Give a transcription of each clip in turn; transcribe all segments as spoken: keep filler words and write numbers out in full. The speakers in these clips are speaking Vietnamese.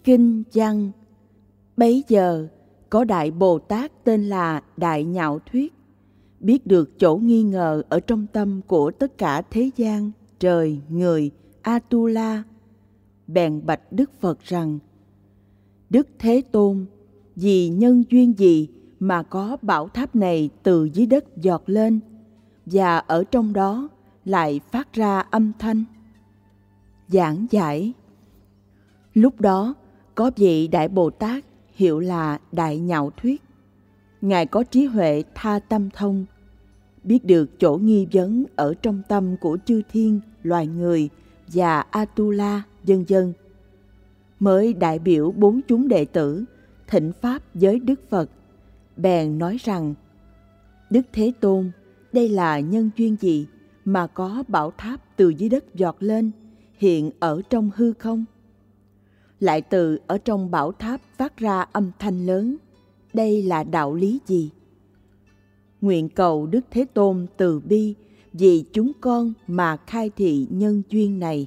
Kinh văn. Bấy giờ có Đại Bồ Tát tên là Đại Nhạo Thuyết, biết được chỗ nghi ngờ ở trong tâm của tất cả thế gian, trời, người, Atula, bèn bạch Đức Phật rằng: Đức Thế Tôn, vì nhân duyên gì mà có bảo tháp này từ dưới đất giọt lên, và ở trong đó lại phát ra âm thanh? Giảng giải. Lúc đó có vị Đại Bồ Tát hiệu là Đại Nhạo Thuyết. Ngài có trí huệ tha tâm thông, biết được chỗ nghi vấn ở trong tâm của chư thiên, loài người và Atula, vân vân. Mới đại biểu bốn chúng đệ tử thỉnh pháp với Đức Phật, bèn nói rằng: Đức Thế Tôn, đây là nhân duyên gì mà có bảo tháp từ dưới đất giọt lên, hiện ở trong hư không? Lại từ ở trong bảo tháp phát ra âm thanh lớn, đây là đạo lý gì? Nguyện cầu Đức Thế Tôn từ bi vì chúng con mà khai thị nhân duyên này.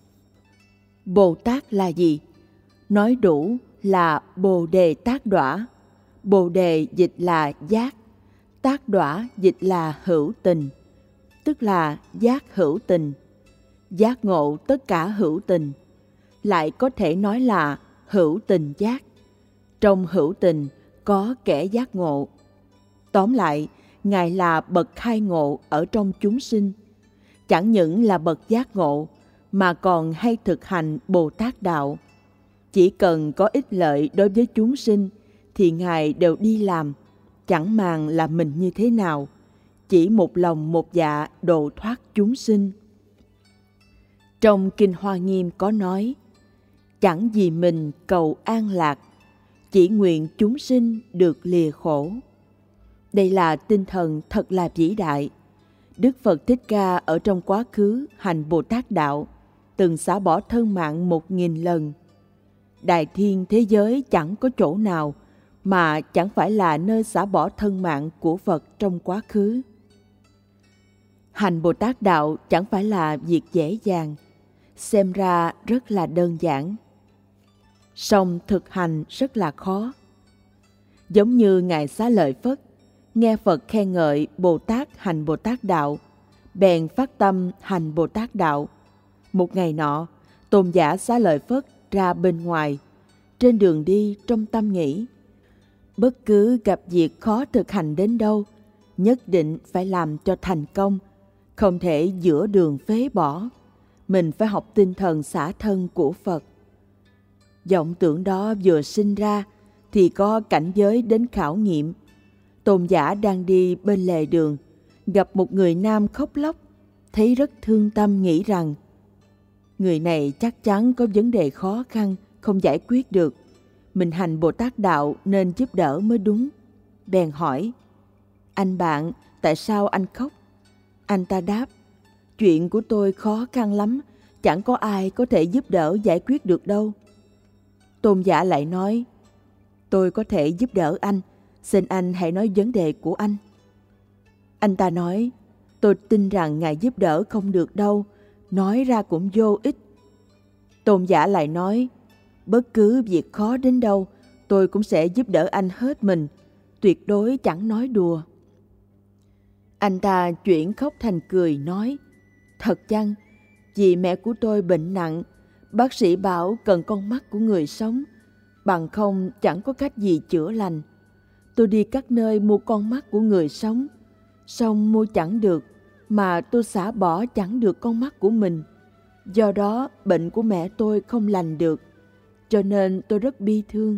Bồ Tát là gì? Nói đủ là Bồ Đề Tát Đọa. Bồ Đề dịch là giác, Tát Đọa dịch là hữu tình, tức là giác hữu tình, giác ngộ tất cả hữu tình. Lại có thể nói là hữu tình giác. Trong hữu tình có kẻ giác ngộ. Tóm lại, Ngài là bậc khai ngộ ở trong chúng sinh. Chẳng những là bậc giác ngộ, mà còn hay thực hành Bồ Tát Đạo. Chỉ cần có ích lợi đối với chúng sinh, thì Ngài đều đi làm, chẳng màng là mình như thế nào, chỉ một lòng một dạ độ thoát chúng sinh. Trong Kinh Hoa Nghiêm có nói: Chẳng vì mình cầu an lạc, chỉ nguyện chúng sinh được lìa khổ. Đây là tinh thần thật là vĩ đại. Đức Phật Thích Ca ở trong quá khứ hành Bồ Tát Đạo, từng xả bỏ thân mạng một nghìn lần. Đại thiên thế giới chẳng có chỗ nào mà chẳng phải là nơi xả bỏ thân mạng của Phật trong quá khứ. Hành Bồ Tát Đạo chẳng phải là việc dễ dàng, xem ra rất là đơn giản, song thực hành rất là khó. Giống như Ngài Xá Lợi Phất nghe Phật khen ngợi Bồ Tát hành Bồ Tát Đạo, bèn phát tâm hành Bồ Tát Đạo. Một ngày nọ, tôn giả Xá Lợi Phất ra bên ngoài, trên đường đi trong tâm nghĩ: bất cứ gặp việc khó thực hành đến đâu, nhất định phải làm cho thành công, không thể giữa đường phế bỏ. Mình phải học tinh thần xả thân của Phật. Vọng tưởng đó vừa sinh ra thì có cảnh giới đến khảo nghiệm. Tôn giả đang đi bên lề đường, gặp một người nam khóc lóc, thấy rất thương tâm, nghĩ rằng người này chắc chắn có vấn đề khó khăn không giải quyết được, mình hành Bồ Tát Đạo nên giúp đỡ mới đúng. Bèn hỏi: anh bạn, tại sao anh khóc? Anh ta đáp: chuyện của tôi khó khăn lắm, chẳng có ai có thể giúp đỡ giải quyết được đâu. Tôn giả lại nói: tôi có thể giúp đỡ anh, xin anh hãy nói vấn đề của anh. Anh ta nói: tôi tin rằng ngài giúp đỡ không được đâu, nói ra cũng vô ích. Tôn giả lại nói: bất cứ việc khó đến đâu, tôi cũng sẽ giúp đỡ anh hết mình, tuyệt đối chẳng nói đùa. Anh ta chuyển khóc thành cười, nói: thật chăng? Vì mẹ của tôi bệnh nặng, bác sĩ bảo cần con mắt của người sống, bằng không chẳng có cách gì chữa lành. Tôi đi các nơi mua con mắt của người sống, song mua chẳng được, mà tôi xả bỏ chẳng được con mắt của mình. Do đó bệnh của mẹ tôi không lành được, cho nên tôi rất bi thương.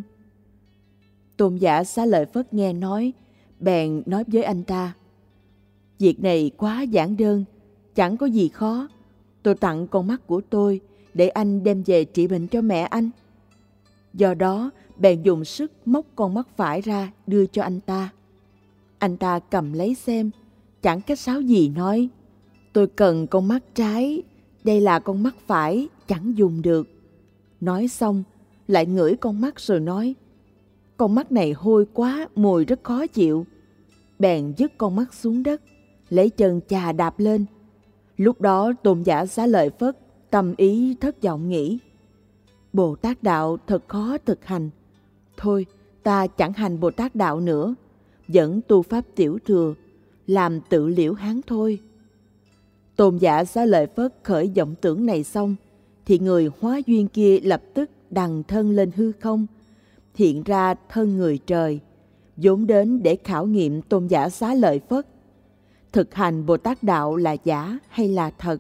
Tôn giả Xá Lợi Phất nghe nói, bèn nói với anh ta: việc này quá giản đơn, chẳng có gì khó. Tôi tặng con mắt của tôi để anh đem về trị bệnh cho mẹ anh. Do đó bèn dùng sức móc con mắt phải ra đưa cho anh ta. Anh ta cầm lấy xem, chẳng cách sáo gì nói: tôi cần con mắt trái, đây là con mắt phải, chẳng dùng được. Nói xong lại ngửi con mắt rồi nói: con mắt này hôi quá, mùi rất khó chịu. Bèn vứt con mắt xuống đất, lấy chân chà đạp lên. Lúc đó tôn giả Xá Lợi Phất tâm ý thất vọng nghĩ: Bồ Tát đạo thật khó thực hành. Thôi, ta chẳng hành Bồ Tát đạo nữa, vẫn tu pháp tiểu thừa, làm tự liễu hán thôi. Tôn giả Xá Lợi Phất khởi vọng tưởng này xong, thì người hóa duyên kia lập tức đằng thân lên hư không, hiện ra thân người trời, vốn đến để khảo nghiệm Tôn giả Xá Lợi Phất. Thực hành Bồ Tát đạo là giả hay là thật?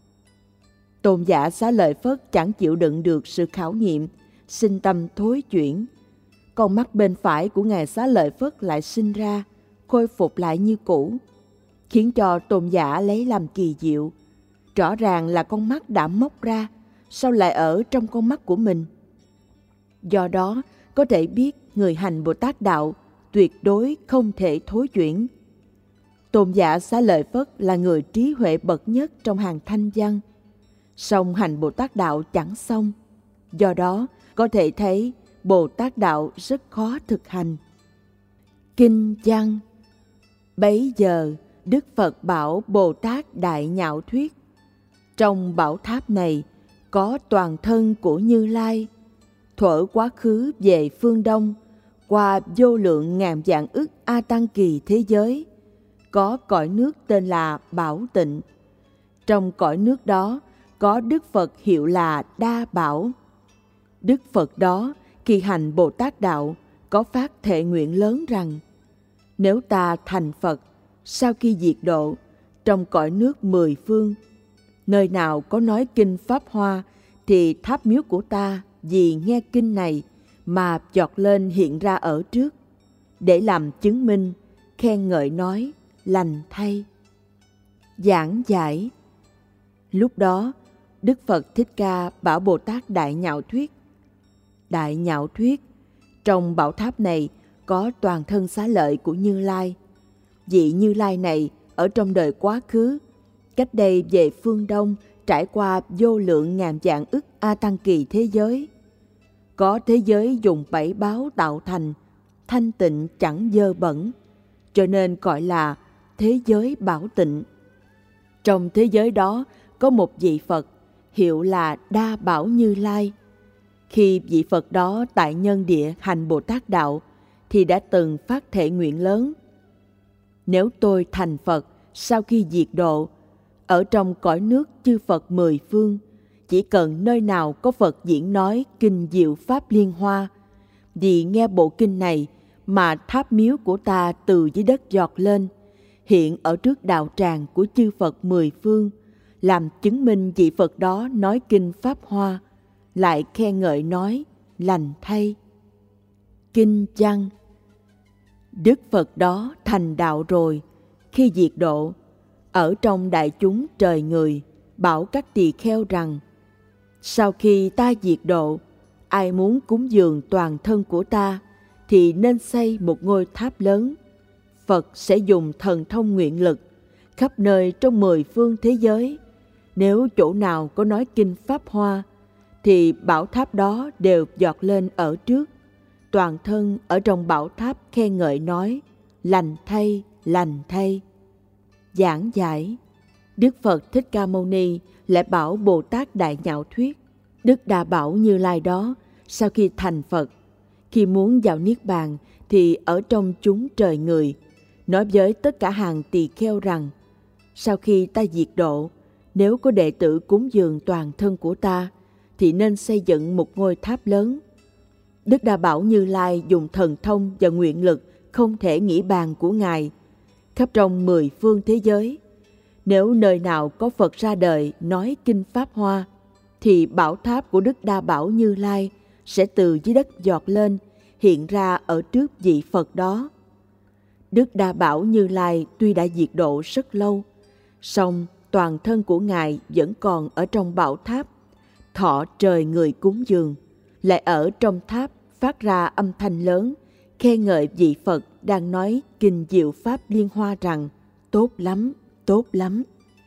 Tôn giả Xá Lợi Phất chẳng chịu đựng được sự khảo nghiệm, sinh tâm thối chuyển. Con mắt bên phải của Ngài Xá Lợi Phất lại sinh ra, khôi phục lại như cũ, khiến cho tôn giả lấy làm kỳ diệu. Rõ ràng là con mắt đã móc ra, sao lại ở trong con mắt của mình? Do đó, có thể biết người hành Bồ Tát đạo tuyệt đối không thể thối chuyển. Tôn giả Xá Lợi Phất là người trí huệ bậc nhất trong hàng thanh văn, song hành Bồ Tát đạo chẳng xong. Do đó, có thể thấy Bồ Tát đạo rất khó thực hành. Kinh văn: Bấy giờ Đức Phật bảo Bồ Tát Đại Nhạo Thuyết: trong bảo tháp này có toàn thân của Như Lai, thuở quá khứ về phương Đông, qua vô lượng ngàn vạn ức A Tăng kỳ thế giới, có cõi nước tên là Bảo Tịnh. Trong cõi nước đó có Đức Phật hiệu là Đa Bảo. Đức Phật đó khi hành Bồ Tát đạo có phát thệ nguyện lớn rằng: nếu ta thành Phật, sau khi diệt độ, trong cõi nước mười phương, nơi nào có nói kinh Pháp Hoa, thì tháp miếu của ta vì nghe kinh này mà chọt lên hiện ra ở trước, để làm chứng minh, khen ngợi nói: lành thay. Giảng giải: lúc đó Đức Phật Thích Ca bảo Bồ Tát Đại Nhạo Thuyết: Đại Nhạo Thuyết, trong bảo tháp này có toàn thân xá lợi của Như Lai. Vị Như Lai này ở trong đời quá khứ, cách đây về phương Đông, trải qua vô lượng ngàn vạn ức A Tăng kỳ thế giới. Có thế giới dùng bảy báo tạo thành, thanh tịnh chẳng dơ bẩn, cho nên gọi là thế giới Bảo Tịnh. Trong thế giới đó có một vị Phật hiệu là Đa Bảo Như Lai. Khi vị Phật đó tại nhân địa hành Bồ Tát đạo, thì đã từng phát thệ nguyện lớn: nếu tôi thành Phật sau khi diệt độ, ở trong cõi nước chư Phật mười phương, chỉ cần nơi nào có Phật diễn nói kinh diệu pháp liên hoa, vì nghe bộ kinh này mà tháp miếu của ta từ dưới đất giọt lên, hiện ở trước đạo tràng của chư Phật mười phương, làm chứng minh vị Phật đó nói kinh Pháp Hoa, lại khen ngợi nói: lành thay. Kinh văn: Đức Phật đó thành đạo rồi, khi diệt độ, ở trong đại chúng trời người, bảo các tỳ kheo rằng: sau khi ta diệt độ, ai muốn cúng dường toàn thân của ta, thì nên xây một ngôi tháp lớn. Phật sẽ dùng thần thông nguyện lực khắp nơi trong mười phương thế giới. Nếu chỗ nào có nói kinh Pháp Hoa, thì bảo tháp đó đều giọt lên ở trước, toàn thân ở trong bảo tháp khen ngợi nói: lành thay, lành thay. Giảng giải: Đức Phật Thích Ca Mâu Ni lại bảo Bồ Tát Đại Nhạo Thuyết: Đức Đà Bảo Như Lai đó, sau khi thành Phật, khi muốn vào Niết Bàn, thì ở trong chúng trời người, nói với tất cả hàng tỳ kheo rằng: sau khi ta diệt độ, nếu có đệ tử cúng dường toàn thân của ta, thì nên xây dựng một ngôi tháp lớn. Đức Đà Bảo Như Lai dùng thần thông và nguyện lực không thể nghĩ bàn của Ngài, khắp trong mười phương thế giới. Nếu nơi nào có Phật ra đời nói kinh Pháp Hoa, thì bảo tháp của Đức Đa Bảo Như Lai sẽ từ dưới đất giọt lên, hiện ra ở trước vị Phật đó. Đức Đa Bảo Như Lai tuy đã diệt độ rất lâu, song toàn thân của Ngài vẫn còn ở trong bảo tháp, thọ trời người cúng dường, lại ở trong tháp phát ra âm thanh lớn, khen ngợi vị Phật đang nói kinh diệu pháp liên hoa rằng: tốt lắm, tốt lắm.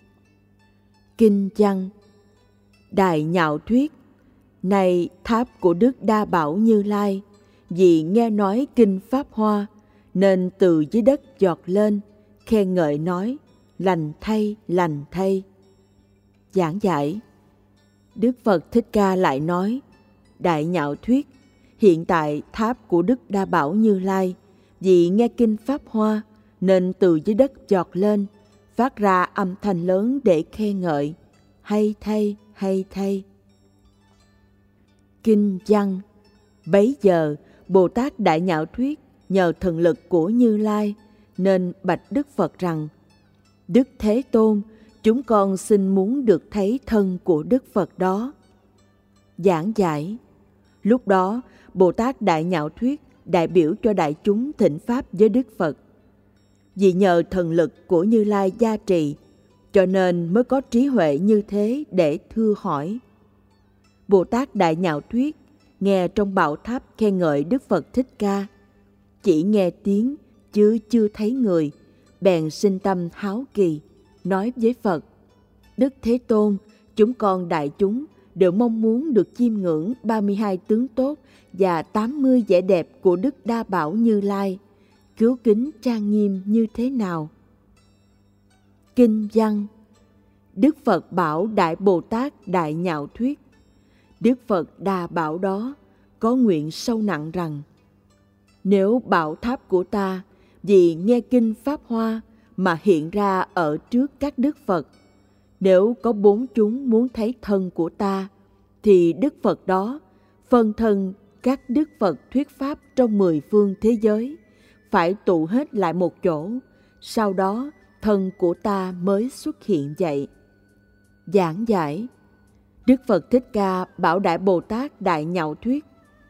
Kinh văn: Đại Nhạo Thuyết: này tháp của Đức Đa Bảo Như Lai, vì nghe nói kinh Pháp Hoa, nên từ dưới đất giọt lên, khen ngợi nói: lành thay, lành thay. Giảng giải: Đức Phật Thích Ca lại nói: Đại Nhạo Thuyết, hiện tại tháp của Đức Đa Bảo Như Lai, vì nghe kinh Pháp Hoa nên từ dưới đất giọt lên, phát ra âm thanh lớn để khen ngợi. Hay thay, hay thay. Kinh văn. Bấy giờ, Bồ Tát Đại Nhạo Thuyết nhờ thần lực của Như Lai nên bạch Đức Phật rằng: Đức Thế Tôn, chúng con xin muốn được thấy thân của Đức Phật đó. Giảng giải. Lúc đó, Bồ Tát Đại Nhạo Thuyết đại biểu cho đại chúng thỉnh Pháp với Đức Phật. Vì nhờ thần lực của Như Lai gia trì, cho nên mới có trí huệ như thế để thưa hỏi. Bồ Tát Đại Nhạo Thuyết nghe trong bảo tháp khen ngợi Đức Phật Thích Ca, chỉ nghe tiếng chứ chưa thấy người, bèn sinh tâm háo kỳ, nói với Phật: Đức Thế Tôn, chúng con đại chúng đều mong muốn được chiêm ngưỡng ba mươi hai tướng tốt và tám mươi vẻ đẹp của Đức Đa Bảo Như Lai, cứu kính trang nghiêm như thế nào? Kinh văn. Đức Phật bảo Đại Bồ Tát Đại Nhạo Thuyết: Đức Phật Đa Bảo đó có nguyện sâu nặng rằng: Nếu bảo tháp của ta vì nghe kinh Pháp Hoa mà hiện ra ở trước các Đức Phật, nếu có bốn chúng muốn thấy thân của ta, thì Đức Phật đó phân thân các Đức Phật thuyết Pháp trong mười phương thế giới, phải tụ hết lại một chỗ, sau đó thân của ta mới xuất hiện dậy. Giảng giải. Đức Phật Thích Ca bảo Đại Bồ Tát Đại Nhạo Thuyết: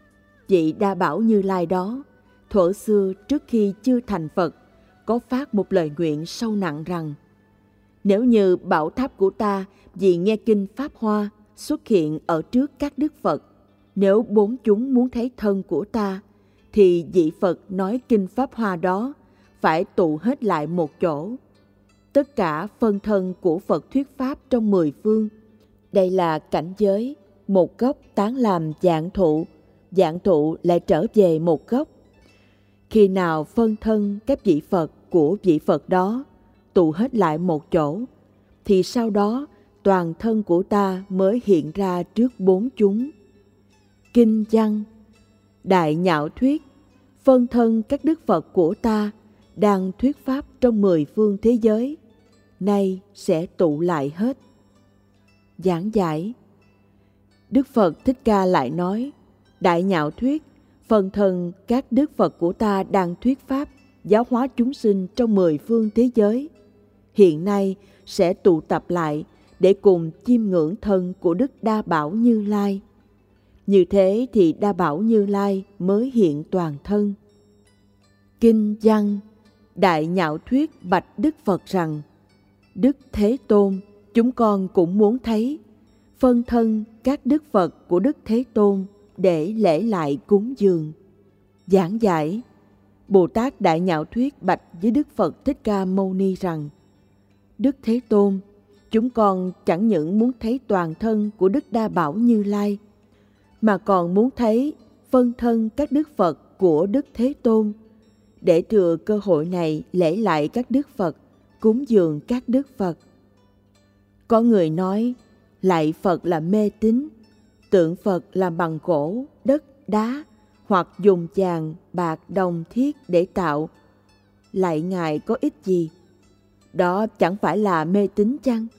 Vị Đa Bảo Như Lai đó, thuở xưa trước khi chưa thành Phật, có phát một lời nguyện sâu nặng rằng: Nếu như bảo tháp của ta vì nghe kinh Pháp Hoa xuất hiện ở trước các Đức Phật, nếu bốn chúng muốn thấy thân của ta, thì vị Phật nói kinh Pháp Hoa đó phải tụ hết lại một chỗ. Tất cả phân thân của Phật thuyết Pháp trong mười phương. Đây là cảnh giới, một gốc tán làm dạng thụ, dạng thụ lại trở về một gốc. Khi nào phân thân các vị Phật của vị Phật đó tụ hết lại một chỗ, thì sau đó toàn thân của ta mới hiện ra trước bốn chúng. Kinh văn. Đại Nhạo Thuyết, phân thân các Đức Phật của ta đang thuyết Pháp trong mười phương thế giới, nay sẽ tụ lại hết. Giảng giải. Đức Phật Thích Ca lại nói: Đại Nhạo Thuyết, phân thân các Đức Phật của ta đang thuyết Pháp giáo hóa chúng sinh trong mười phương thế giới, hiện nay sẽ tụ tập lại để cùng chiêm ngưỡng thân của Đức Đa Bảo Như Lai. Như thế thì Đa Bảo Như Lai mới hiện toàn thân. Kinh văn. Đại Nhạo Thuyết bạch Đức Phật rằng: Đức Thế Tôn, chúng con cũng muốn thấy phân thân các Đức Phật của Đức Thế Tôn để lễ lại cúng dường. Giảng giải. Bồ Tát Đại Nhạo Thuyết bạch với Đức Phật Thích Ca Mâu Ni rằng: Đức Thế Tôn, chúng con chẳng những muốn thấy toàn thân của Đức Đa Bảo Như Lai, mà còn muốn thấy phân thân các Đức Phật của Đức Thế Tôn, để thừa cơ hội này lễ lại các Đức Phật, cúng dường các Đức Phật. Có người nói lạy Phật là mê tín, tượng Phật làm bằng gỗ, đất, đá, hoặc dùng vàng, bạc, đồng, thiết để tạo. Lạy Ngài có ích gì? Đó chẳng phải là mê tín chăng?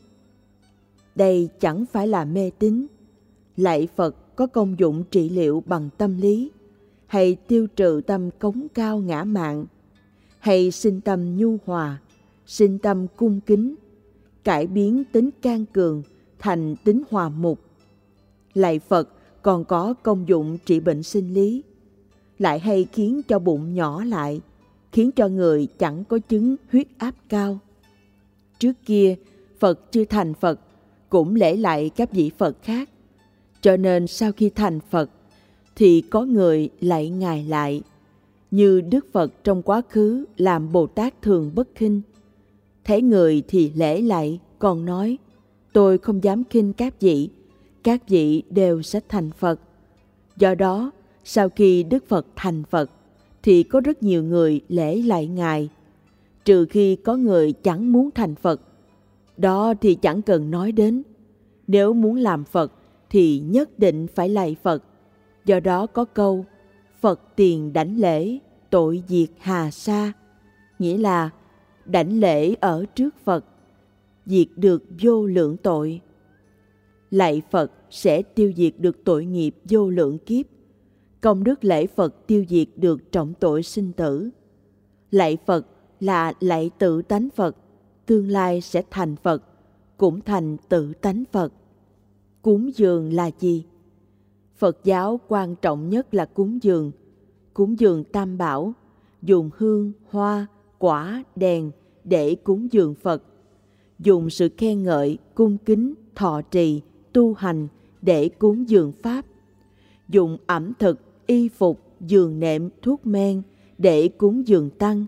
Đây chẳng phải là mê tín. Lạy Phật có công dụng trị liệu bằng tâm lý, hay tiêu trừ tâm cống cao ngã mạn, hay sinh tâm nhu hòa, sinh tâm cung kính, cải biến tính can cường thành tính hòa mục. Lạy Phật còn có công dụng trị bệnh sinh lý, lại hay khiến cho bụng nhỏ lại, khiến cho người chẳng có chứng huyết áp cao. Trước kia, Phật chưa thành Phật cũng lễ lại các vị Phật khác, cho nên sau khi thành Phật thì có người lạy Ngài lại. Như Đức Phật trong quá khứ làm Bồ Tát thường bất khinh, thấy người thì lễ lại, còn nói: tôi không dám khinh các vị, các vị đều sẽ thành Phật. Do đó, sau khi Đức Phật thành Phật thì có rất nhiều người lễ lại Ngài, trừ khi có người chẳng muốn thành Phật. Đó thì chẳng cần nói đến. Nếu muốn làm Phật thì nhất định phải lạy Phật, Do đó có câu Phật tiền đảnh lễ, tội diệt hà sa, nghĩa là đảnh lễ ở trước Phật, diệt được vô lượng tội. Lạy Phật sẽ tiêu diệt được tội nghiệp vô lượng kiếp. Công đức lễ Phật tiêu diệt được trọng tội sinh tử. Lạy Phật là lạy tự tánh Phật, tương lai sẽ thành Phật, cũng thành tự tánh Phật. Cúng dường là gì? Phật giáo quan trọng nhất là cúng dường. Cúng dường Tam Bảo, dùng hương, hoa, quả, đèn để cúng dường Phật. Dùng sự khen ngợi, cung kính, thọ trì, tu hành để cúng dường Pháp. Dùng ẩm thực, y phục, giường nệm, thuốc men để cúng dường Tăng.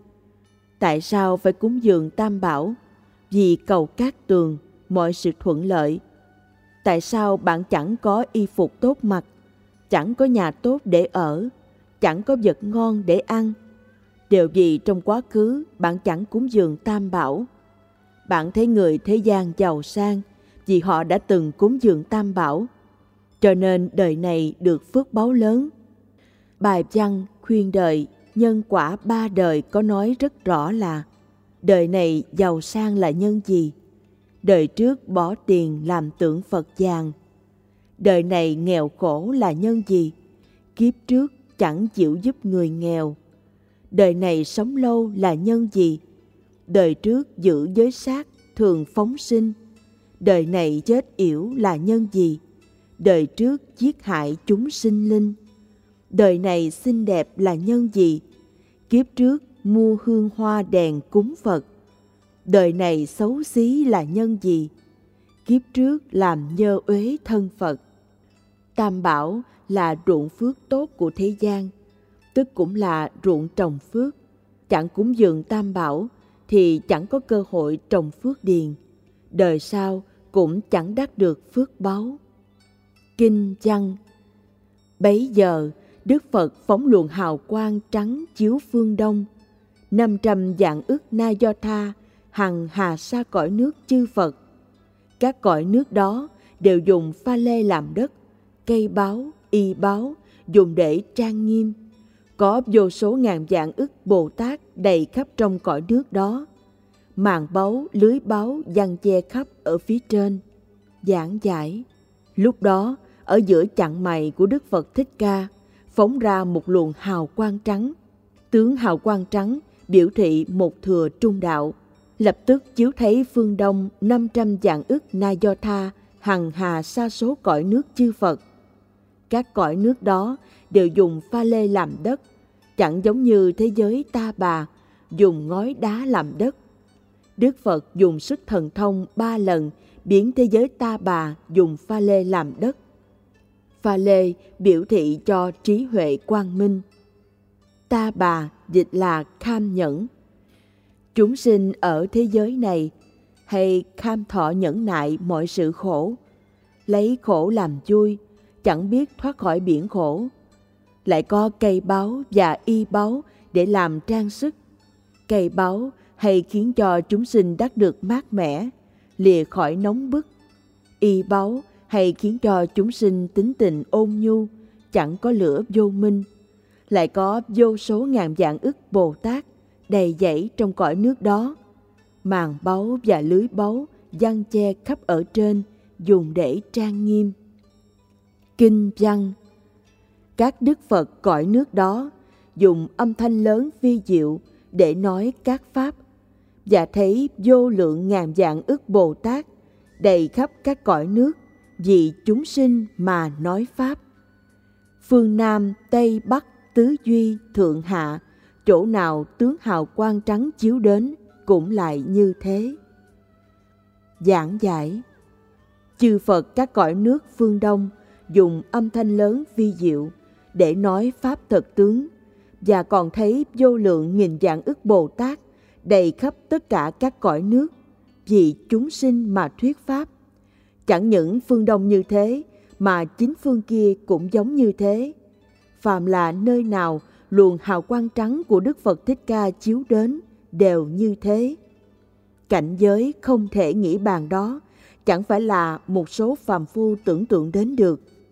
Tại sao phải cúng dường Tam Bảo? Vì cầu cát tường, mọi sự thuận lợi. Tại sao bạn chẳng có y phục tốt mặc, chẳng có nhà tốt để ở, chẳng có vật ngon để ăn? Đều vì trong quá khứ bạn chẳng cúng dường Tam Bảo. Bạn thấy người thế gian giàu sang vì họ đã từng cúng dường Tam Bảo, cho nên đời này được phước báu lớn. Bài văn khuyên đời nhân quả ba đời có nói rất rõ là đời này giàu sang là nhân gì? Đời trước bỏ tiền làm tượng Phật vàng. Đời này nghèo khổ là nhân gì? Kiếp trước chẳng chịu giúp người nghèo. Đời này sống lâu là nhân gì? Đời trước giữ giới sát, thường phóng sinh. Đời này chết yểu là nhân gì? Đời trước giết hại chúng sinh linh. Đời này xinh đẹp là nhân gì? Kiếp trước mua hương hoa đèn cúng Phật. Đời này xấu xí là nhân gì? Kiếp trước làm nhơ uế thân Phật. Tam Bảo là ruộng phước tốt của thế gian, tức cũng là ruộng trồng phước. Chẳng cúng dường Tam Bảo thì chẳng có cơ hội trồng phước điền. Đời sau cũng chẳng đắc được phước báu. Kinh văn: Bấy giờ Đức Phật phóng luồng hào quang trắng chiếu phương đông. Năm trăm vạn ức na do tha hằng hà sa cõi nước chư Phật. Các cõi nước đó đều dùng pha lê làm đất, cây báu, y báu dùng để trang nghiêm. Có vô số ngàn vạn ức Bồ Tát đầy khắp trong cõi nước đó. Màn báu, lưới báu giăng che khắp ở phía trên. Giảng giải: Lúc đó, ở giữa chặng mày của Đức Phật Thích Ca phóng ra một luồng hào quang trắng. Tướng hào quang trắng biểu thị một thừa trung đạo. Lập tức chiếu thấy phương đông năm trăm vạn ức na do tha hằng hà sa số cõi nước chư Phật. Các cõi nước đó đều dùng pha lê làm đất, chẳng giống như thế giới Ta Bà dùng ngói đá làm đất. Đức Phật dùng sức thần thông ba lần biến thế giới Ta Bà dùng pha lê làm đất. Pha lê biểu thị cho trí huệ quang minh. Ta Bà dịch là kham nhẫn. Chúng sinh ở thế giới này hay kham thọ nhẫn nại mọi sự khổ, lấy khổ làm vui, chẳng biết thoát khỏi biển khổ. Lại có cây báu và y báu để làm trang sức. Cây báu hay khiến cho chúng sinh đắc được mát mẻ, lìa khỏi nóng bức. Y báu hay khiến cho chúng sinh tính tình ôn nhu, chẳng có lửa vô minh. Lại có vô số ngàn vạn ức Bồ Tát đầy dẫy trong cõi nước đó. Màn báu và lưới báu giăng che khắp ở trên, dùng để trang nghiêm. Kinh văn: Các Đức Phật cõi nước đó dùng âm thanh lớn vi diệu để nói các pháp, và thấy vô lượng ngàn vạn ức Bồ Tát đầy khắp các cõi nước vì chúng sinh mà nói pháp. Phương Nam, Tây, Bắc, Tứ Duy, Thượng Hạ, chỗ nào tướng hào quang trắng chiếu đến cũng lại như thế. Giảng giải: Chư Phật các cõi nước phương Đông dùng âm thanh lớn vi diệu để nói pháp thật tướng, và còn thấy vô lượng nghìn vạn ức Bồ Tát đầy khắp tất cả các cõi nước vì chúng sinh mà thuyết pháp. Chẳng những phương Đông như thế, mà chính phương kia cũng giống như thế. Phàm là nơi nào luồng hào quang trắng của Đức Phật Thích Ca chiếu đến đều như thế. Cảnh giới không thể nghĩ bàn đó chẳng phải là một số phàm phu tưởng tượng đến được.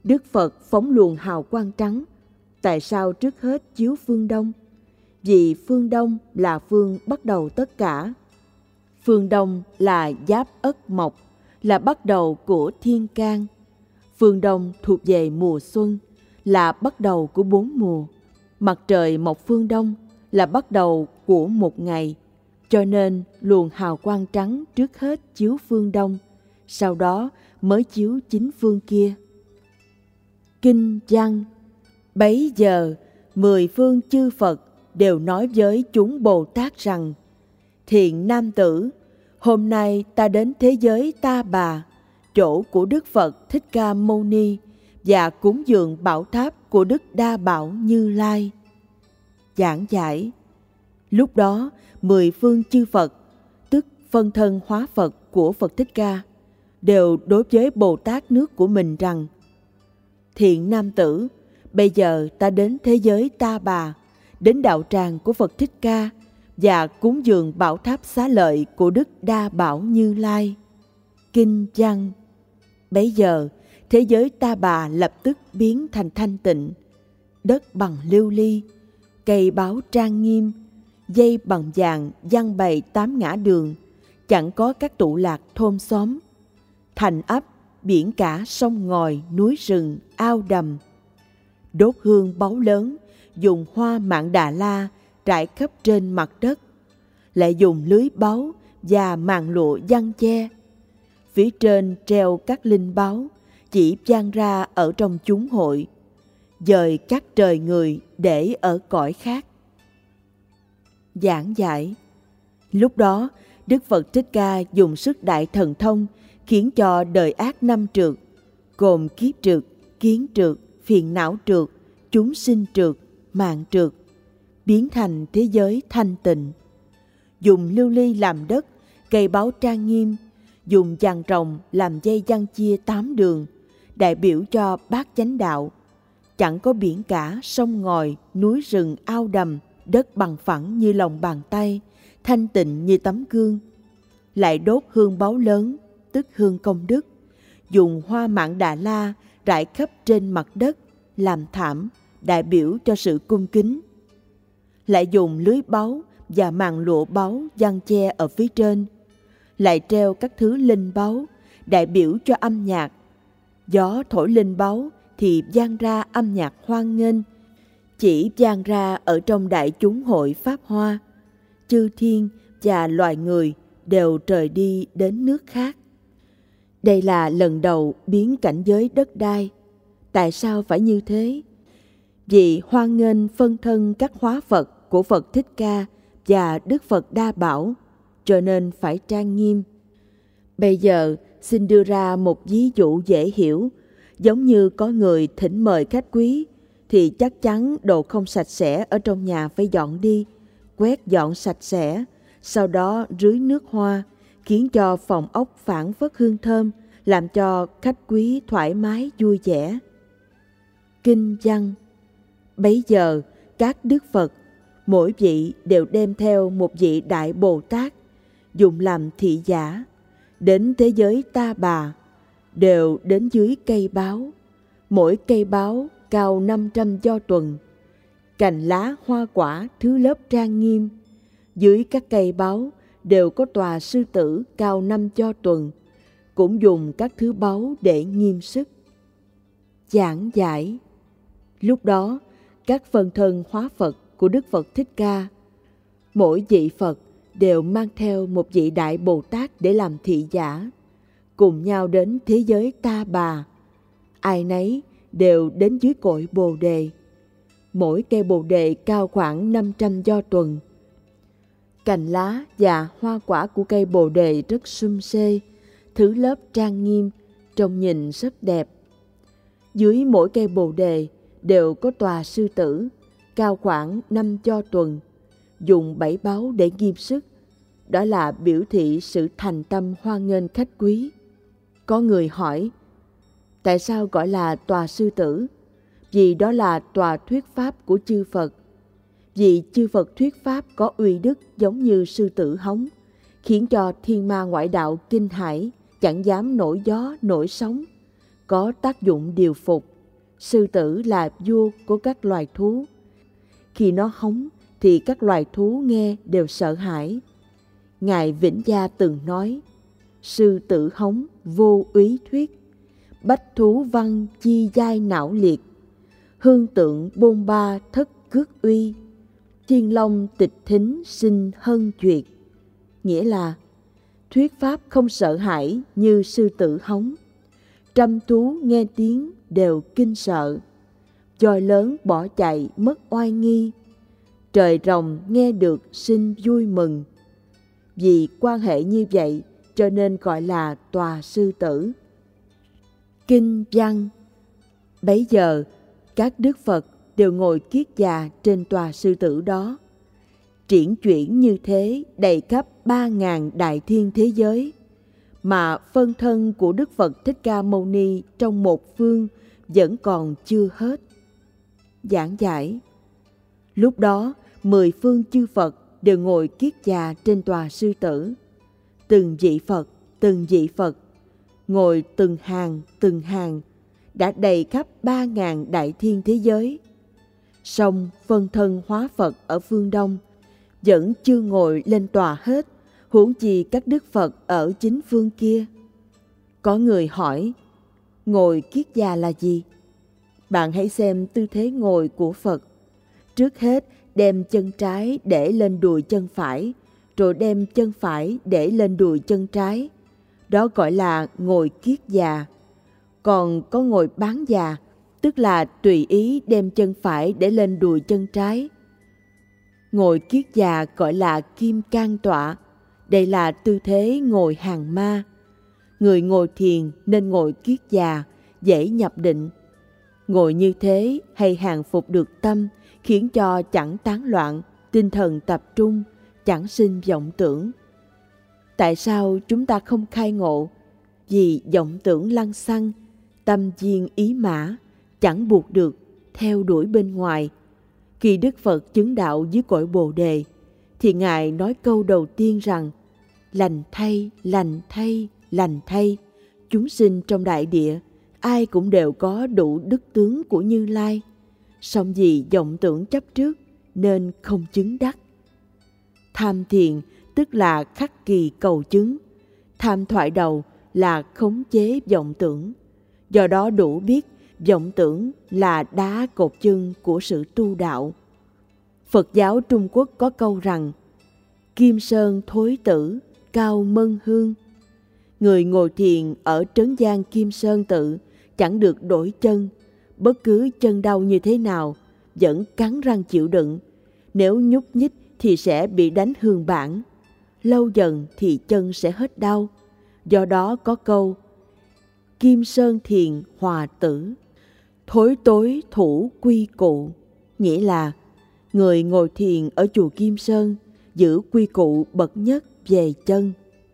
Đức Phật phóng luồng hào quang trắng, tại sao trước hết chiếu phương Đông? Vì phương Đông là phương bắt đầu tất cả. Phương Đông là Giáp Ất Mộc, là bắt đầu của thiên can. Phương Đông thuộc về mùa xuân, là bắt đầu của bốn mùa. Mặt trời mọc phương Đông là bắt đầu của một ngày, cho nên luồng hào quang trắng trước hết chiếu phương Đông, sau đó mới chiếu chính phương kia. Kinh văn: Bấy giờ mười phương chư Phật đều nói với chúng Bồ Tát rằng: Thiện nam tử, hôm nay ta đến thế giới Ta Bà, chỗ của Đức Phật Thích Ca Mâu Ni, và cúng dường bảo tháp của Đức Đa Bảo Như Lai. Giảng giải: Lúc đó mười phương chư Phật, tức phân thân hóa Phật của Phật Thích Ca, đều đối với Bồ Tát nước của mình rằng: Thiện nam tử, bây giờ ta đến thế giới Ta Bà, đến đạo tràng của Phật Thích Ca, và cúng dường bảo tháp xá lợi của Đức Đa Bảo Như Lai. Kinh văn: Bấy giờ thế giới Ta Bà lập tức biến thành thanh tịnh, đất bằng lưu ly, cây báo trang nghiêm, dây bằng vàng giăng bày tám ngã đường, chẳng có các tụ lạc thôn xóm, thành ấp, biển cả, sông ngòi, núi rừng, ao đầm. Đốt hương báu lớn, dùng hoa mạn đà la trải khắp trên mặt đất, lại dùng lưới báu và màn lụa giăng che. Phía trên treo các linh báu, chỉ vang ra ở trong chúng hội, dời các trời người để ở cõi khác. Giảng giải: Lúc đó Đức Phật Thích Ca dùng sức đại thần thông, khiến cho đời ác năm trượt, gồm kiết trượt, kiến trượt, phiền não trượt, chúng sinh trượt, mạng trượt, biến thành thế giới thanh tịnh. Dùng lưu ly làm đất, cây báu trang nghiêm, dùng vàng rồng làm dây giăng chia tám đường, đại biểu cho bát chánh đạo. Chẳng có biển cả, sông ngòi, núi rừng, ao đầm, đất bằng phẳng như lòng bàn tay, thanh tịnh như tấm gương. Lại đốt hương báu lớn, tức hương công đức, dùng hoa mạn đà la rải khắp trên mặt đất làm thảm, đại biểu cho sự cung kính. Lại dùng lưới báu và màn lụa báu giăng che ở phía trên, lại treo các thứ linh báu, đại biểu cho âm nhạc. Gió thổi linh báu thì vang ra âm nhạc hoan nghênh, chỉ vang ra ở trong đại chúng hội Pháp Hoa. Chư thiên và loài người đều rời đi đến nước khác. Đây là lần đầu biến cảnh giới đất đai. Tại sao phải như thế? Vì hoan nghênh phân thân các hóa Phật của Phật Thích Ca và Đức Phật Đa Bảo, cho nên phải trang nghiêm. Bây giờ xin đưa ra một ví dụ dễ hiểu. Giống như có người thỉnh mời khách quý, thì chắc chắn đồ không sạch sẽ ở trong nhà phải dọn đi, quét dọn sạch sẽ, sau đó rưới nước hoa, khiến cho phòng ốc phảng phất hương thơm, làm cho khách quý thoải mái vui vẻ. Kinh văn: Bấy giờ các Đức Phật, mỗi vị đều đem theo một vị Đại Bồ Tát, dùng làm thị giả, đến thế giới Ta Bà, đều đến dưới cây báo. Mỗi cây báo cao năm trăm do tuần, cành lá hoa quả thứ lớp trang nghiêm. Dưới các cây báu đều có tòa sư tử cao năm do tuần, cũng dùng các thứ báu để nghiêm sức. Giảng giải: Lúc đó các phân thân hóa Phật của Đức Phật Thích Ca, mỗi vị Phật đều mang theo một vị Đại Bồ Tát để làm thị giả, cùng nhau đến thế giới Ta Bà. Ai nấy đều đến dưới cội Bồ Đề. Mỗi cây Bồ Đề cao khoảng năm trăm do tuần. Cành lá và hoa quả của cây Bồ Đề rất sum xê, thứ lớp trang nghiêm, trông nhìn rất đẹp. Dưới mỗi cây Bồ Đề đều có tòa sư tử, cao khoảng năm do tuần, dùng bảy báu để nghiêm sức. Đó là biểu thị sự thành tâm hoan nghênh khách quý. Có người hỏi: tại sao gọi là tòa sư tử? Vì đó là tòa thuyết pháp của chư Phật. Vì chư Phật thuyết pháp có uy đức giống như sư tử hống, khiến cho thiên ma ngoại đạo kinh hãi, chẳng dám nổi gió nổi sóng, có tác dụng điều phục. Sư tử là vua của các loài thú. Khi nó hống thì các loài thú nghe đều sợ hãi. Ngài Vĩnh Gia từng nói, sư tử hống vô úy thuyết, bách thú văn chi giai não liệt, hương tượng bôn ba thất cước uy, thiên long tịch thính sinh hân duyệt. Nghĩa là thuyết pháp không sợ hãi như sư tử hống, trăm thú nghe tiếng đều kinh sợ, voi lớn bỏ chạy mất oai nghi, trời rồng nghe được sinh vui mừng. Vì quan hệ như vậy cho nên gọi là tòa sư tử. Kinh văn. Bấy giờ các đức Phật đều ngồi kiết già trên tòa sư tử đó. Triển chuyển như thế đầy khắp ba ngàn đại thiên thế giới, mà phân thân của Đức Phật Thích Ca Mâu Ni trong một phương vẫn còn chưa hết. Giảng giải. Lúc đó mười phương chư Phật đều ngồi kiết già trên tòa sư tử. Từng vị Phật, từng vị Phật, ngồi từng hàng, từng hàng, đã đầy khắp ba ngàn đại thiên thế giới. Song phân thân hóa Phật ở phương Đông vẫn chưa ngồi lên tòa hết, huống chi các đức Phật ở chính phương kia. Có người hỏi, ngồi kiết già là gì? Bạn hãy xem tư thế ngồi của Phật. Trước hết đem chân trái để lên đùi chân phải, rồi đem chân phải để lên đùi chân trái. Đó gọi là ngồi kiết già. Còn có ngồi bán già, tức là tùy ý đem chân phải để lên đùi chân trái. Ngồi kiết già gọi là kim cang tọa. Đây là tư thế ngồi hàng ma. Người ngồi thiền nên ngồi kiết già, dễ nhập định. Ngồi như thế hay hàng phục được tâm, khiến cho chẳng tán loạn, tinh thần tập trung, chẳng sinh vọng tưởng. Tại sao chúng ta không khai ngộ? Vì vọng tưởng lăng xăng, tâm viên ý mã, chẳng buộc được, theo đuổi bên ngoài. Khi Đức Phật chứng đạo dưới cội Bồ Đề, thì Ngài nói câu đầu tiên rằng, lành thay, lành thay, lành thay, chúng sinh trong đại địa, ai cũng đều có đủ đức tướng của Như Lai. Song vì vọng tưởng chấp trước nên không chứng đắc. Tham thiền tức là khắc kỳ cầu chứng. Tham thoại đầu là khống chế vọng tưởng. Do đó đủ biết vọng tưởng là đá cột chân của sự tu đạo. Phật giáo Trung Quốc có câu rằng, kim sơn thối tử, cao mân hương. Người ngồi thiền ở trấn Giang Kim Sơn Tự chẳng được đổi chân. Bất cứ chân đau như thế nào, vẫn cắn răng chịu đựng. Nếu nhúc nhích thì sẽ bị đánh hương bản. Lâu dần thì chân sẽ hết đau. Do đó có câu, Kim Sơn thiền hòa tử, thối tối thủ quy cụ. Nghĩa là, người ngồi thiền ở chùa Kim Sơn giữ quy cụ bậc nhất về chân.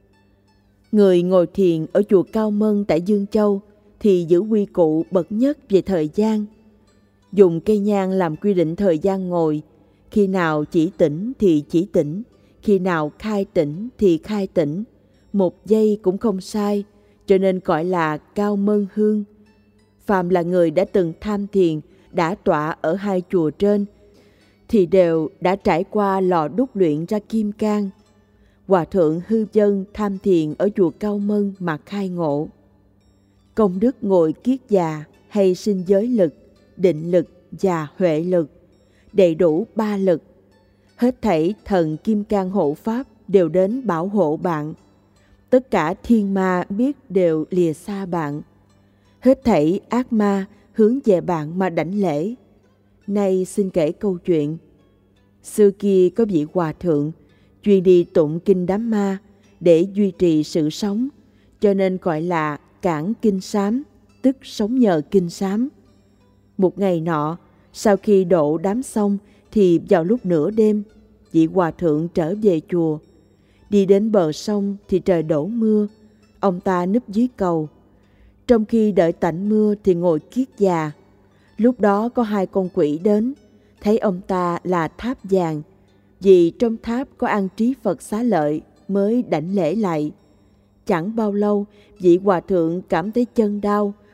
Người ngồi thiền ở chùa Cao Mân tại Dương Châu thì giữ quy cụ bậc nhất về thời gian. Dùng cây nhang làm quy định thời gian ngồi, khi nào chỉ tỉnh thì chỉ tỉnh, khi nào khai tỉnh thì khai tỉnh, một giây cũng không sai, cho nên gọi là cao mân hương. Phàm là người đã từng tham thiền, đã tọa ở hai chùa trên, thì đều đã trải qua lò đúc luyện ra kim cang. Hòa thượng Hư Dân tham thiền ở chùa Cao Mân mà khai ngộ. Công đức ngồi kiết già hay sinh giới lực, định lực và huệ lực, đầy đủ ba lực. Hết thảy thần kim cang hộ pháp đều đến bảo hộ bạn. Tất cả thiên ma biết đều lìa xa bạn. Hết thảy ác ma hướng về bạn mà đảnh lễ. Nay xin kể câu chuyện. Xưa kia có vị hòa thượng chuyên đi tụng kinh đám ma để duy trì sự sống, cho nên gọi là cản kinh sám, tức sống nhờ kinh sám. Một ngày nọ, sau khi độ đám xong thì vào lúc nửa đêm, vị hòa thượng trở về chùa. Đi đến bờ sông thì trời đổ mưa, ông ta núp dưới cầu. Trong khi đợi tạnh mưa thì ngồi kiết già. Lúc đó có hai con quỷ đến, thấy ông ta là tháp vàng, vì trong tháp có an trí Phật Xá Lợi mới đảnh lễ lại. Chẳng bao lâu, vị hòa thượng cảm thấy chân đau,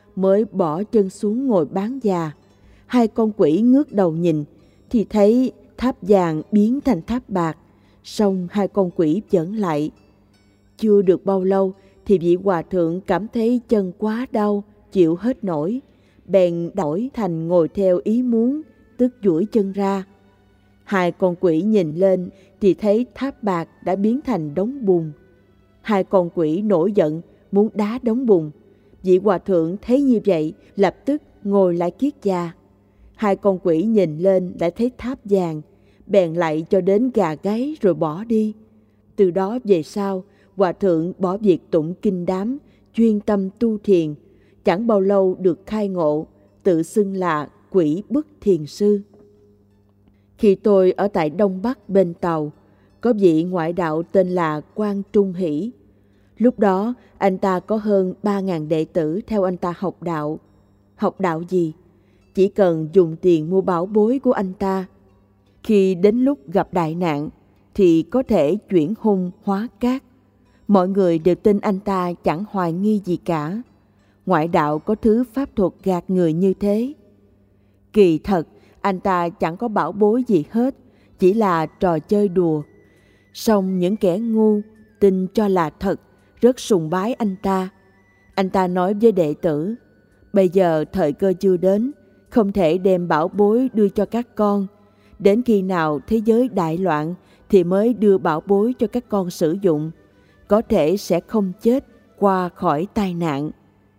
mới bỏ chân xuống ngồi bán già. Hai con quỷ ngước đầu nhìn thì thấy tháp vàng biến thành tháp bạc, xong hai con quỷ chởn lại. Chưa được bao lâu thì vị hòa thượng cảm thấy chân quá đau, chịu hết nổi, bèn đổi thành ngồi theo ý muốn, tức duỗi chân ra. Hai con quỷ nhìn lên thì thấy tháp bạc đã biến thành đống bùn. Hai con quỷ nổi giận muốn đá đống bùn. Vị hòa thượng thấy như vậy lập tức ngồi lại kiết già. Hai con quỷ nhìn lên đã thấy tháp vàng, bèn lại cho đến gà gáy rồi bỏ đi. Từ đó về sau, hòa thượng bỏ việc tụng kinh đám, chuyên tâm tu thiền, chẳng bao lâu được khai ngộ, tự xưng là Quỷ Bức Thiền Sư. Khi tôi ở tại Đông Bắc bên Tàu, có vị ngoại đạo tên là Quan Trung Hỷ. Lúc đó anh ta có hơn ba nghìn đệ tử theo anh ta học đạo. Học đạo gì? Chỉ cần dùng tiền mua bảo bối của anh ta. Khi đến lúc gặp đại nạn thì có thể chuyển hung hóa cát. Mọi người đều tin anh ta chẳng hoài nghi gì cả. Ngoại đạo có thứ pháp thuật gạt người như thế. Kỳ thật, anh ta chẳng có bảo bối gì hết, chỉ là trò chơi đùa. Song những kẻ ngu tin cho là thật, rất sùng bái anh ta. Anh ta nói với đệ tử, bây giờ thời cơ chưa đến, không thể đem bảo bối đưa cho các con. Đến khi nào thế giới đại loạn thì mới đưa bảo bối cho các con sử dụng. Có thể sẽ không chết qua khỏi tai nạn.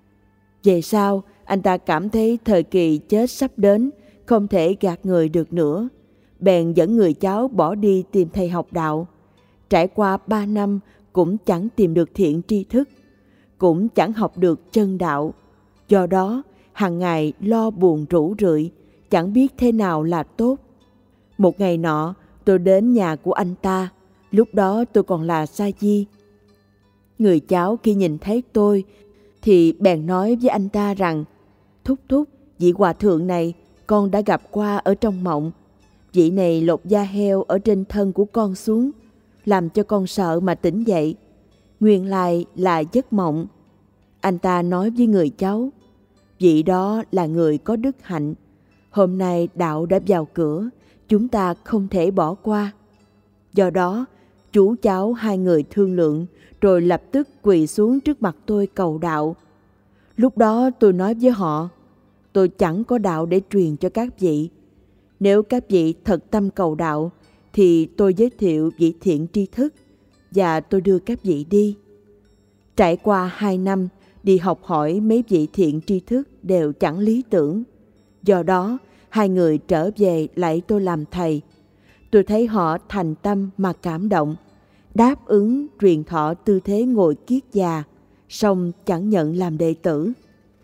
Về sau, anh ta cảm thấy thời kỳ chết sắp đến, không thể gạt người được nữa. Bèn dẫn người cháu bỏ đi tìm thầy học đạo. Trải qua ba năm cũng chẳng tìm được thiện tri thức, cũng chẳng học được chân đạo. Do đó, hàng ngày lo buồn rũ rượi, chẳng biết thế nào là tốt. Một ngày nọ, tôi đến nhà của anh ta, lúc đó tôi còn là sa di. Người cháu khi nhìn thấy tôi thì bèn nói với anh ta rằng, thúc thúc, vị hòa thượng này con đã gặp qua ở trong mộng. Vị này lột da heo ở trên thân của con xuống, làm cho con sợ mà tỉnh dậy. Nguyên lai là giấc mộng. Anh ta nói với người cháu, vị đó là người có đức hạnh. Hôm nay đạo đã vào cửa, chúng ta không thể bỏ qua. Do đó, chú cháu hai người thương lượng, rồi lập tức quỳ xuống trước mặt tôi cầu đạo. Lúc đó tôi nói với họ, tôi chẳng có đạo để truyền cho các vị. Nếu các vị thật tâm cầu đạo, thì tôi giới thiệu vị thiện tri thức, và tôi đưa các vị đi. Trải qua hai năm, đi học hỏi mấy vị thiện tri thức đều chẳng lý tưởng. Do đó, hai người trở về lại tôi làm thầy. Tôi thấy họ thành tâm mà cảm động, đáp ứng truyền thọ tư thế ngồi kiết già, song chẳng nhận làm đệ tử.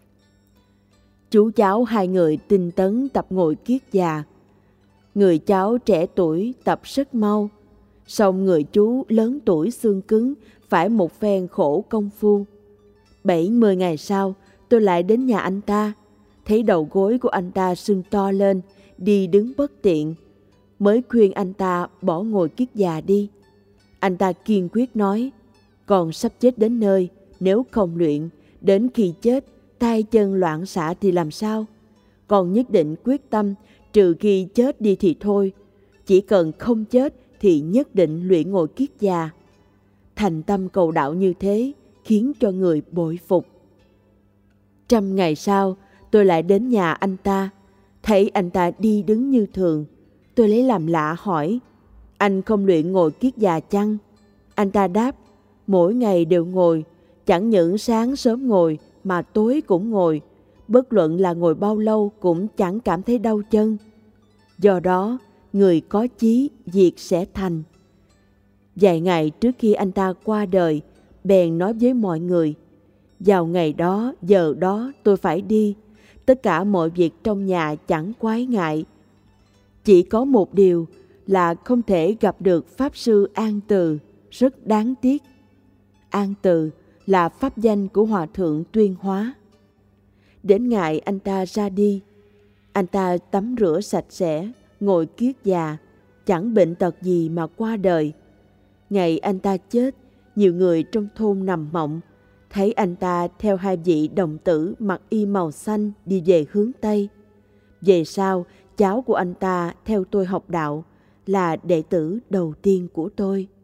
Chú cháu hai người tinh tấn tập ngồi kiết già. Người cháu trẻ tuổi tập rất mau, song người chú lớn tuổi xương cứng phải một phen khổ công phu. Bảy mươi ngày sau, tôi lại đến nhà anh ta, thấy đầu gối của anh ta sưng to lên, đi đứng bất tiện, mới khuyên anh ta bỏ ngồi kiết già đi. Anh ta kiên quyết nói, con sắp chết đến nơi, nếu không luyện, đến khi chết, tay chân loạn xạ thì làm sao? Con nhất định quyết tâm, trừ khi chết đi thì thôi, chỉ cần không chết thì nhất định luyện ngồi kiết già. Thành tâm cầu đạo như thế khiến cho người bội phục. Trăm ngày sau, tôi lại đến nhà anh ta, thấy anh ta đi đứng như thường. Tôi lấy làm lạ hỏi, anh không luyện ngồi kiết già chăng? Anh ta đáp, mỗi ngày đều ngồi, chẳng những sáng sớm ngồi mà tối cũng ngồi, bất luận là ngồi bao lâu cũng chẳng cảm thấy đau chân. Do đó, người có chí việc sẽ thành. Vài ngày trước khi anh ta qua đời, bèn nói với mọi người, vào ngày đó, giờ đó tôi phải đi, tất cả mọi việc trong nhà chẳng quái ngại. Chỉ có một điều là không thể gặp được Pháp Sư An Từ, rất đáng tiếc. An Từ là pháp danh của Hòa Thượng Tuyên Hóa. Đến ngày anh ta ra đi, anh ta tắm rửa sạch sẽ, ngồi kiết già, chẳng bệnh tật gì mà qua đời. Ngày anh ta chết, nhiều người trong thôn nằm mộng, thấy anh ta theo hai vị đồng tử mặc y màu xanh đi về hướng Tây. Về sau, cháu của anh ta theo tôi học đạo, là đệ tử đầu tiên của tôi.